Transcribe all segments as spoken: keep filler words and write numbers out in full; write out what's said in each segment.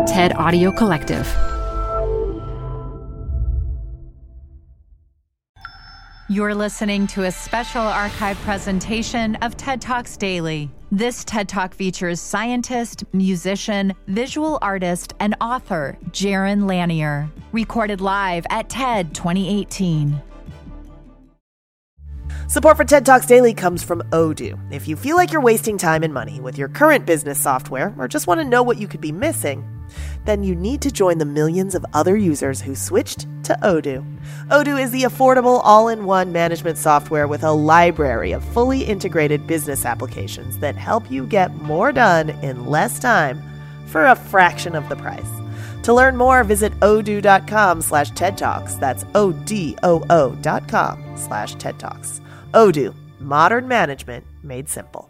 TED Audio Collective. You're listening to a special archive presentation of TED Talks Daily. This TED Talk features scientist, musician, visual artist, and author Jaron Lanier. Recorded live at TED twenty eighteen. Support for TED Talks Daily comes from Odoo. If you feel like you're wasting time and money with your current business software, or just want to know what you could be missing, then you need to join the millions of other users who switched to Odoo. Odoo is the affordable all-in-one management software with a library of fully integrated business applications that help you get more done in less time for a fraction of the price. To learn more, visit odoo.com slash TED Talks. That's O-D-O-O dot com slash TED Talks. Odoo, modern management made simple.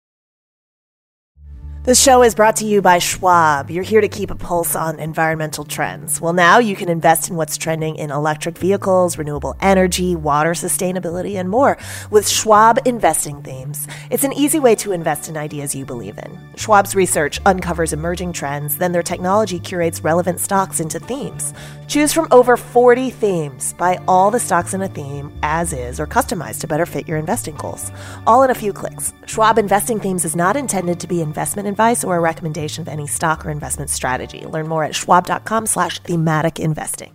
This show is brought to you by Schwab. You're here to keep a pulse on environmental trends. Well, now you can invest in what's trending in electric vehicles, renewable energy, water sustainability, and more with Schwab Investing Themes. It's an easy way to invest in ideas you believe in. Schwab's research uncovers emerging trends, then their technology curates relevant stocks into themes. Choose from over forty themes. Buy all the stocks in a theme as is or customized to better fit your investing goals. All in a few clicks. Schwab Investing Themes is not intended to be investment advice or a recommendation of any stock or investment strategy. Learn more at schwab.com slash thematic investing.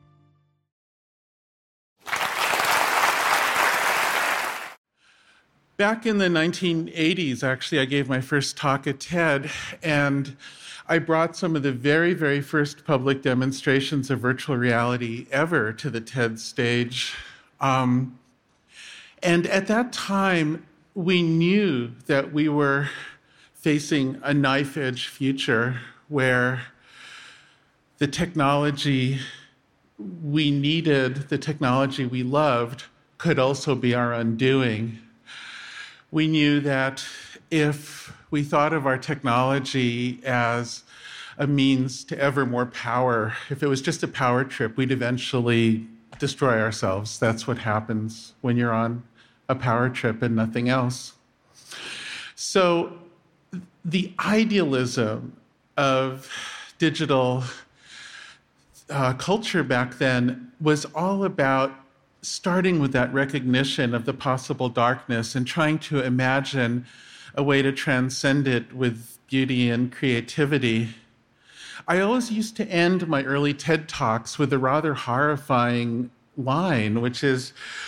Back in the nineteen eighties, actually, I gave my first talk at TED, and I brought some of the very, very first public demonstrations of virtual reality ever to the TED stage. Um, and at that time, we knew that we were facing a knife-edge future where the technology we needed, the technology we loved, could also be our undoing. We knew that if we thought of our technology as a means to ever more power, if it was just a power trip, we'd eventually destroy ourselves. That's what happens when you're on a power trip and nothing else. So the idealism of digital uh, culture back then was all about starting with that recognition of the possible darkness and trying to imagine a way to transcend it with beauty and creativity. I always used to end my early TED Talks with a rather horrifying line, which is,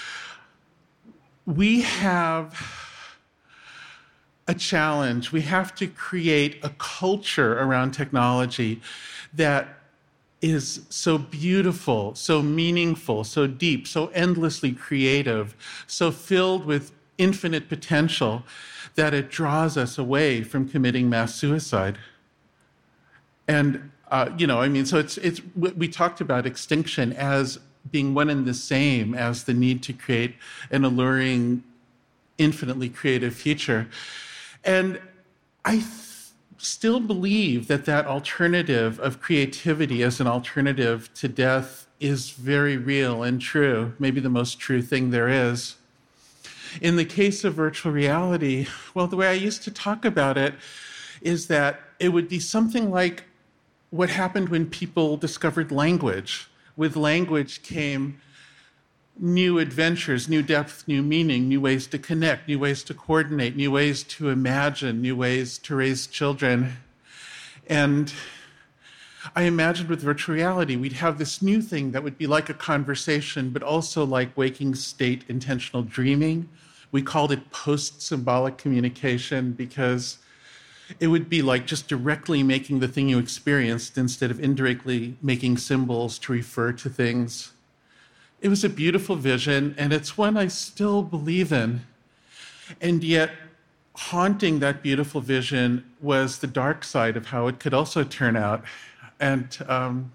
we have a challenge. We have to create a culture around technology that is so beautiful, so meaningful, so deep, so endlessly creative, so filled with infinite potential that it draws us away from committing mass suicide. And, uh, you know, I mean, so it's, it's, we talked about extinction as being one and the same as the need to create an alluring, infinitely creative future. And I th- still believe that that alternative of creativity as an alternative to death is very real and true, maybe the most true thing there is. In the case of virtual reality, well, the way I used to talk about it is that it would be something like what happened when people discovered language. With language came new adventures, new depth, new meaning, new ways to connect, new ways to coordinate, new ways to imagine, new ways to raise children. And I imagined with virtual reality, we'd have this new thing that would be like a conversation, but also like waking state intentional dreaming. We called it post-symbolic communication because it would be like just directly making the thing you experienced instead of indirectly making symbols to refer to things. It was a beautiful vision, and it's one I still believe in. And yet, haunting that beautiful vision was the dark side of how it could also turn out. And um,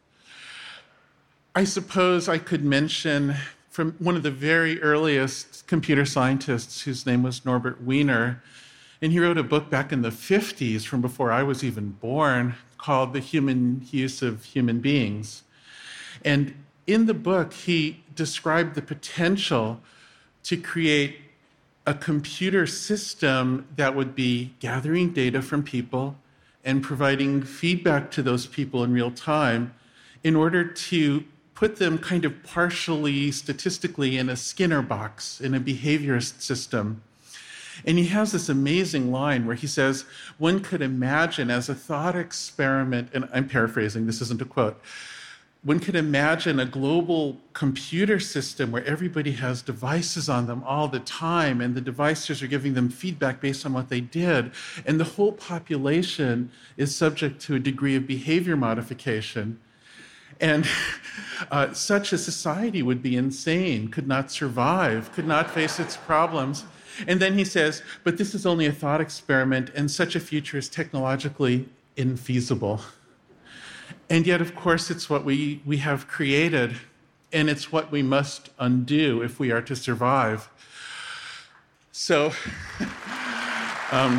I suppose I could mention from one of the very earliest computer scientists, whose name was Norbert Wiener, and he wrote a book back in the fifties, from before I was even born, called The Human Use of Human Beings. And in the book, he described the potential to create a computer system that would be gathering data from people and providing feedback to those people in real time in order to put them kind of partially statistically in a Skinner box, in a behaviorist system. And he has this amazing line where he says, one could imagine as a thought experiment, and I'm paraphrasing, this isn't a quote, one could imagine a global computer system where everybody has devices on them all the time, and the devices are giving them feedback based on what they did, and the whole population is subject to a degree of behavior modification. And uh, such a society would be insane, could not survive, could not face its problems. And then he says, but this is only a thought experiment, and such a future is technologically infeasible. And yet, of course, it's what we, we have created, and it's what we must undo if we are to survive. So, um,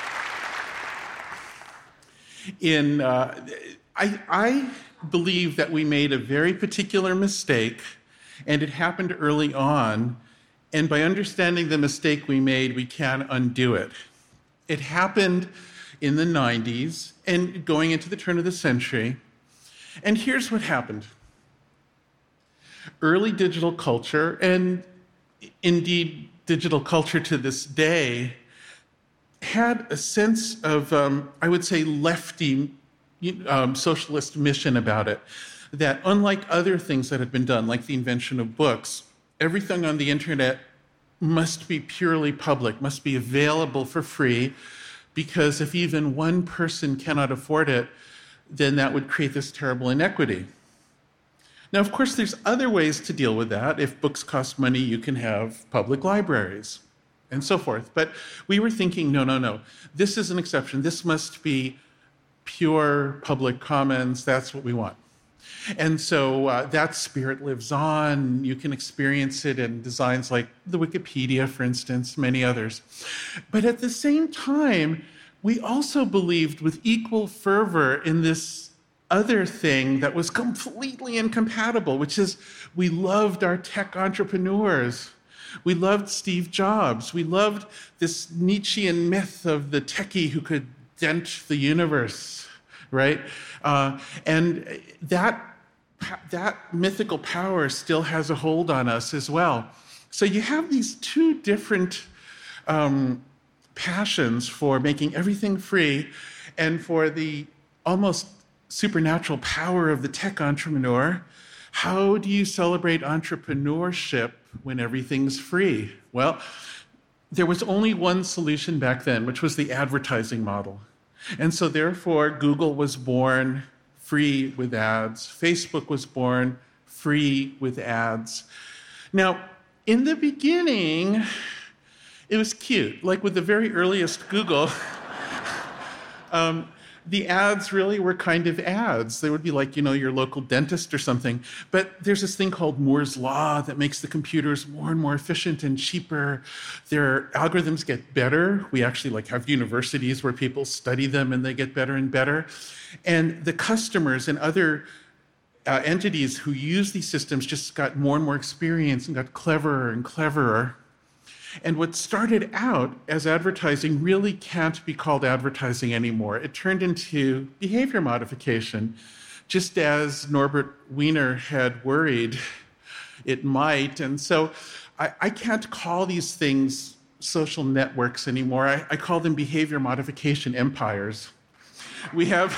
in uh, I, I believe that we made a very particular mistake, and it happened early on. And by understanding the mistake we made, we can undo it. It happened in the nineties and going into the turn of the century. And here's what happened. Early digital culture, and indeed digital culture to this day, had a sense of, um, I would say, lefty um, socialist mission about it. That unlike other things that had been done, like the invention of books, everything on the internet must be purely public, must be available for free, because if even one person cannot afford it, then that would create this terrible inequity. Now, of course, there's other ways to deal with that. If books cost money, you can have public libraries and so forth. But we were thinking, no, no, no, this is an exception. This must be pure public commons. That's what we want. And so uh, that spirit lives on. You can experience it in designs like the Wikipedia, for instance, many others. But at the same time, we also believed with equal fervor in this other thing that was completely incompatible, which is we loved our tech entrepreneurs. We loved Steve Jobs. We loved this Nietzschean myth of the techie who could dent the universe, right? Uh, and that that mythical power still has a hold on us as well. So you have these two different um, passions for making everything free and for the almost supernatural power of the tech entrepreneur. How do you celebrate entrepreneurship when everything's free? Well, there was only one solution back then, which was the advertising model. And so therefore, Google was born free with ads. Facebook was born free with ads. Now, in the beginning, it was cute. Like with the very earliest Google, um, the ads really were kind of ads. They would be like, you know, your local dentist or something. But there's this thing called Moore's Law that makes the computers more and more efficient and cheaper. Their algorithms get better. We actually like have universities where people study them and they get better and better. And the customers and other uh, entities who use these systems just got more and more experience and got cleverer and cleverer. And what started out as advertising really can't be called advertising anymore. It turned into behavior modification, just as Norbert Wiener had worried it might. And so I, I can't call these things social networks anymore. I, I call them behavior modification empires. We have,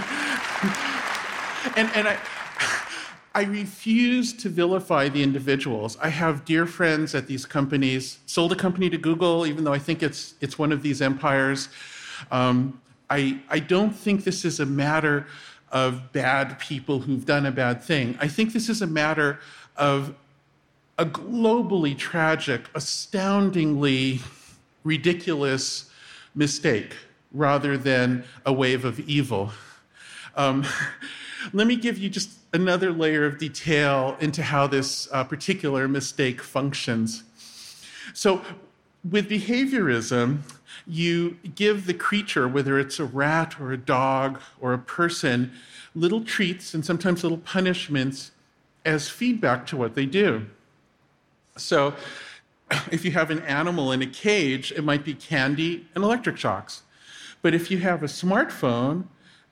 and, and I, I refuse to vilify the individuals. I have dear friends at these companies, sold a company to Google, even though I think it's it's one of these empires. Um, I, I don't think this is a matter of bad people who've done a bad thing. I think this is a matter of a globally tragic, astoundingly ridiculous mistake rather than a wave of evil. Um, let me give you just another layer of detail into how this uh, particular mistake functions. So with behaviorism, you give the creature, whether it's a rat or a dog or a person, little treats and sometimes little punishments as feedback to what they do. So if you have an animal in a cage, it might be candy and electric shocks. But if you have a smartphone,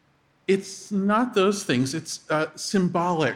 it's not those things. It's uh, symbolic,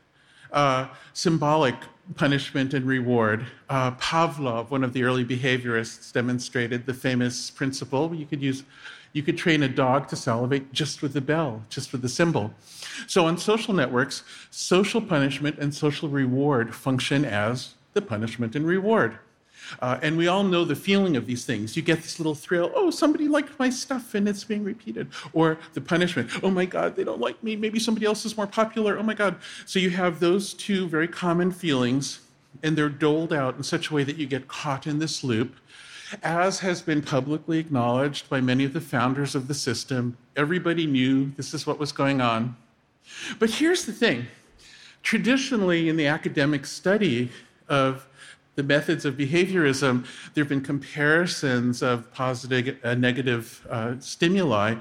uh, symbolic punishment and reward. Uh, Pavlov, one of the early behaviorists, demonstrated the famous principle. You could use, you could train a dog to salivate just with the bell, just with the symbol. So on social networks, social punishment and social reward function as the punishment and reward. Uh, and we all know the feeling of these things. You get this little thrill, oh, somebody liked my stuff and it's being repeated. Or the punishment, oh my God, they don't like me, maybe somebody else is more popular, oh my God. So you have those two very common feelings, and they're doled out in such a way that you get caught in this loop. As has been publicly acknowledged by many of the founders of the system, everybody knew this is what was going on. But here's the thing. Traditionally, in the academic study of the methods of behaviorism, there have been comparisons of positive and negative uh, stimuli.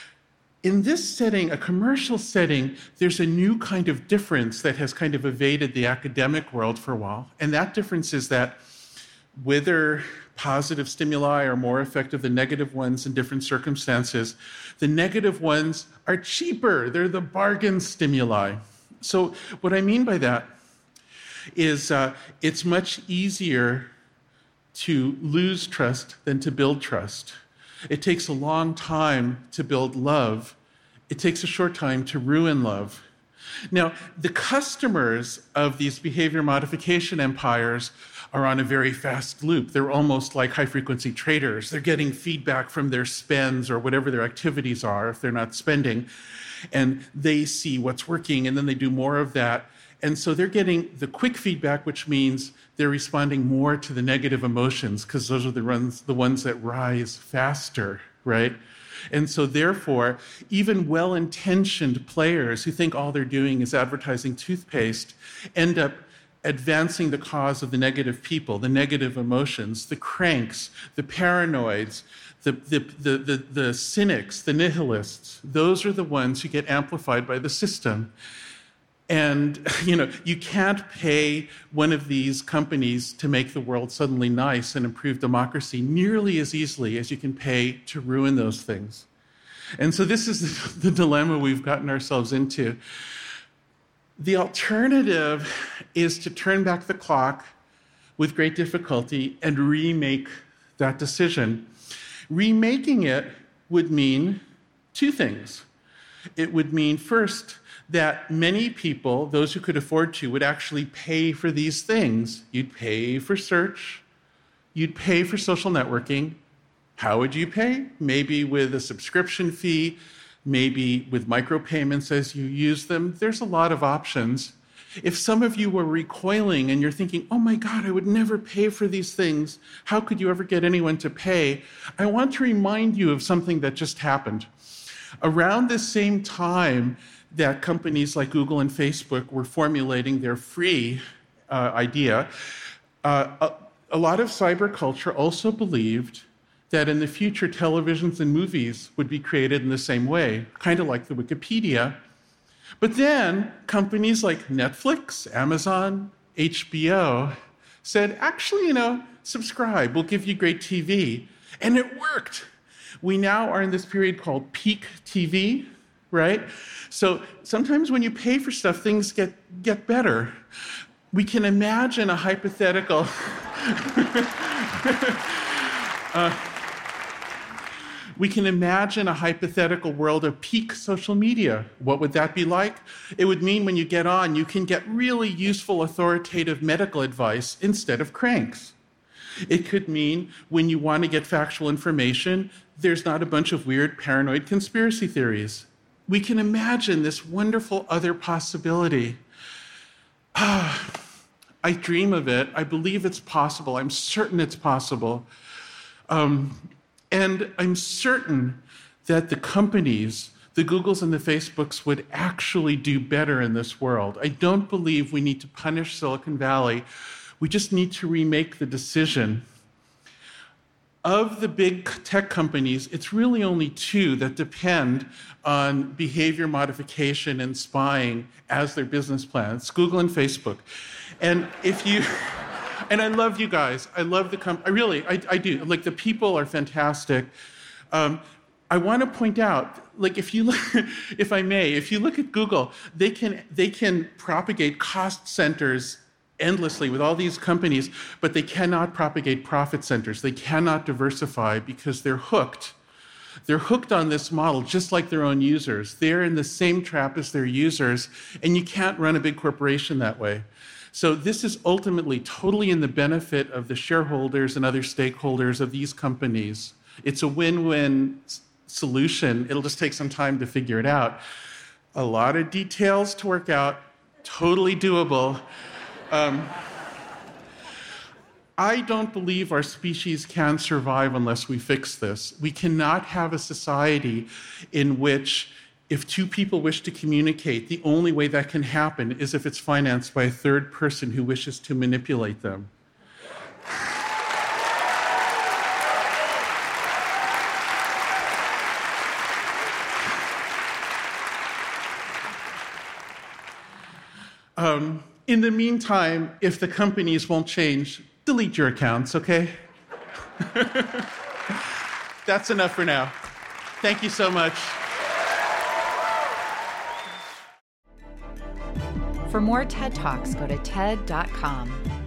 In this setting, a commercial setting, there's a new kind of difference that has kind of evaded the academic world for a while. And that difference is that whether positive stimuli are more effective than negative ones in different circumstances, the negative ones are cheaper. They're the bargain stimuli. So what I mean by that is uh, it's much easier to lose trust than to build trust. It takes a long time to build love. It takes a short time to ruin love. Now, the customers of these behavior modification empires are on a very fast loop. They're almost like high-frequency traders. They're getting feedback from their spends or whatever their activities are if they're not spending, and they see what's working, and then they do more of that. And so they're getting the quick feedback, which means they're responding more to the negative emotions because those are the ones, the ones that rise faster, right? And so therefore, even well-intentioned players who think all they're doing is advertising toothpaste end up advancing the cause of the negative people, the negative emotions, the cranks, the paranoids, the, the, the, the, the cynics, the nihilists. Those are the ones who get amplified by the system. And, you know, you can't pay one of these companies to make the world suddenly nice and improve democracy nearly as easily as you can pay to ruin those things. And so this is the dilemma we've gotten ourselves into. The alternative is to turn back the clock with great difficulty and remake that decision. Remaking it would mean two things. It would mean, first, that many people, those who could afford to, would actually pay for these things. You'd pay for search. You'd pay for social networking. How would you pay? Maybe with a subscription fee, maybe with micropayments as you use them. There's a lot of options. If some of you were recoiling and you're thinking, oh my God, I would never pay for these things. How could you ever get anyone to pay? I want to remind you of something that just happened. Around the same time that companies like Google and Facebook were formulating their free uh, idea, uh, a, a lot of cyber culture also believed that in the future, televisions and movies would be created in the same way, kind of like the Wikipedia. But then companies like Netflix, Amazon, H B O said, actually, you know, subscribe, we'll give you great T V. And it worked. We now are in this period called peak T V, right? So sometimes when you pay for stuff, things get, get better. We can imagine a hypothetical. uh, we can imagine a hypothetical world of peak social media. What would that be like? It would mean when you get on, you can get really useful, authoritative medical advice instead of cranks. It could mean when you want to get factual information, there's not a bunch of weird paranoid conspiracy theories. We can imagine this wonderful other possibility. Ah, I dream of it. I believe it's possible. I'm certain it's possible. Um, and I'm certain that the companies, the Googles and the Facebooks, would actually do better in this world. I don't believe we need to punish Silicon Valley. We just need to remake the decision. Of the big tech companies, it's really only two that depend on behavior modification and spying as their business plans, Google and Facebook. And if you, and I love you guys, I love the company, I really, I, I do. Like, the people are fantastic. Um, I want to point out, like if you look, if I may, if you look at Google, they can they can propagate cost centers endlessly with all these companies, but they cannot propagate profit centers. They cannot diversify because they're hooked. They're hooked on this model just like their own users. They're in the same trap as their users, and you can't run a big corporation that way. So this is ultimately totally in the benefit of the shareholders and other stakeholders of these companies. It's a win-win solution. It'll just take some time to figure it out. A lot of details to work out, totally doable. Um, I don't believe our species can survive unless we fix this. We cannot have a society in which if two people wish to communicate, the only way that can happen is if it's financed by a third person who wishes to manipulate them. Um, in the meantime, if the companies won't change, delete your accounts, okay? That's enough for now. Thank you so much. For more TED Talks, go to T E D dot com.